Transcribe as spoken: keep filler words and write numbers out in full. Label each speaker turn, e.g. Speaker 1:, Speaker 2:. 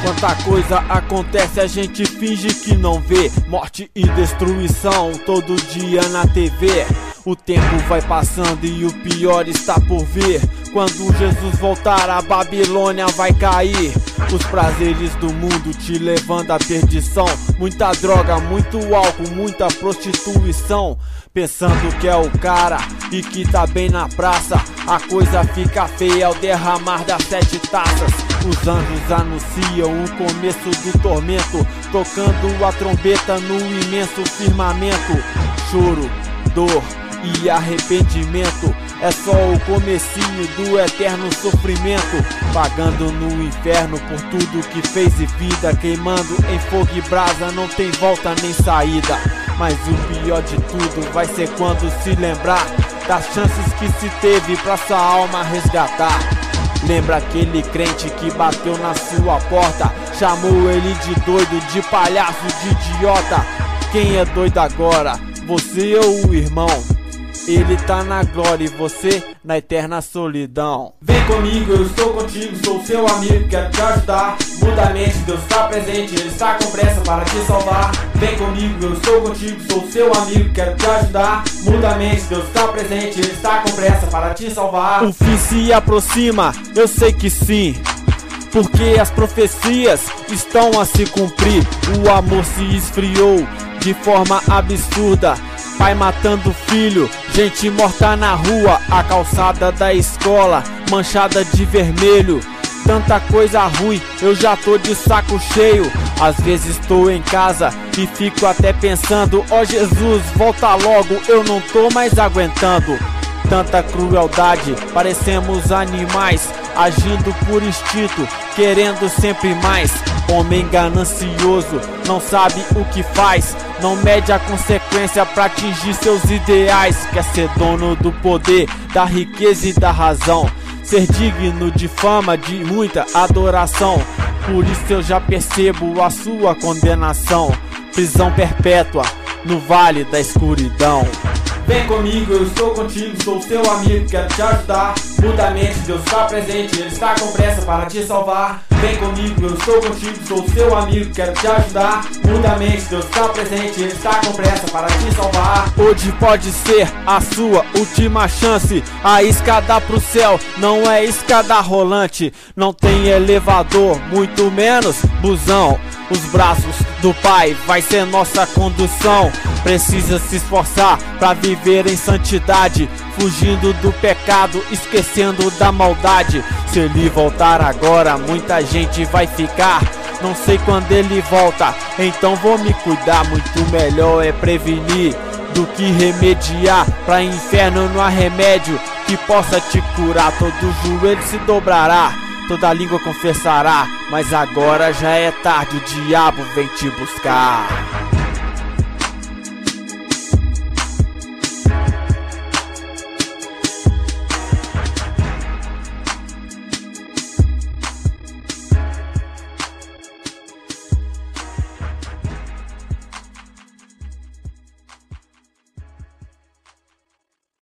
Speaker 1: Quanta coisa acontece, a gente finge que não vê. Morte e destruição todo dia na T V. O tempo vai passando e o pior está por vir. Quando Jesus voltar, a Babilônia vai cair. Os prazeres do mundo te levando à perdição. Muita droga, muito álcool, muita prostituição. Pensando que é o cara e que tá bem na praça. A coisa fica feia ao derramar das sete taças. Os anjos anunciam o começo do tormento, tocando a trombeta no imenso firmamento. Choro, dor e arrependimento é só o comecinho do eterno sofrimento. Pagando no inferno por tudo que fez e vida, queimando em fogo e brasa, não tem volta nem saída. Mas o pior de tudo vai ser quando se lembrar das chances que se teve pra sua alma resgatar. Lembra aquele crente que bateu na sua porta, chamou ele de doido, de palhaço, de idiota. Quem é doido agora? Você ou o irmão? Ele tá na glória e você na eterna solidão. Vem comigo, eu estou contigo, sou seu amigo, quero te ajudar. Muda a mente, Deus está presente, Ele está com pressa para te salvar. Vem comigo, eu estou contigo, sou seu amigo, quero te ajudar. Muda a mente, Deus está presente, Ele está com pressa para te salvar. O fim se aproxima, eu sei que sim, porque as profecias estão a se cumprir. O amor se esfriou de forma absurda. Pai matando filho, gente morta na rua, a calçada da escola manchada de vermelho. Tanta coisa ruim, eu já tô de saco cheio. Às vezes tô em casa e fico até pensando: ó Jesus, volta logo, eu não tô mais aguentando. Tanta crueldade, parecemos animais, agindo por instinto, querendo sempre mais. Homem ganancioso, não sabe o que faz, não mede a consequência pra atingir seus ideais. Quer ser dono do poder, da riqueza e da razão, ser digno de fama, de muita adoração. Por isso eu já percebo a sua condenação, prisão perpétua no vale da escuridão. Vem comigo, eu estou contigo, sou seu amigo, quero te ajudar. Muda a mente, Deus está presente, Ele está com pressa para te salvar. Vem comigo, eu estou contigo, sou seu amigo, quero te ajudar. Muda a mente, Deus está presente, Ele está com pressa para te salvar. Hoje pode ser a sua última chance. A escada pro céu não é escada rolante, não tem elevador, muito menos busão. Os braços do Pai vai ser nossa condução. Precisa se esforçar pra viver em santidade, fugindo do pecado, esquecendo da maldade. Se Ele voltar agora, muita gente vai ficar. Não sei quando Ele volta, então vou me cuidar. Muito melhor é prevenir do que remediar. Pra inferno não há remédio que possa te curar. Todo joelho se dobrará, toda língua confessará, mas agora já é tarde, o diabo vem te buscar.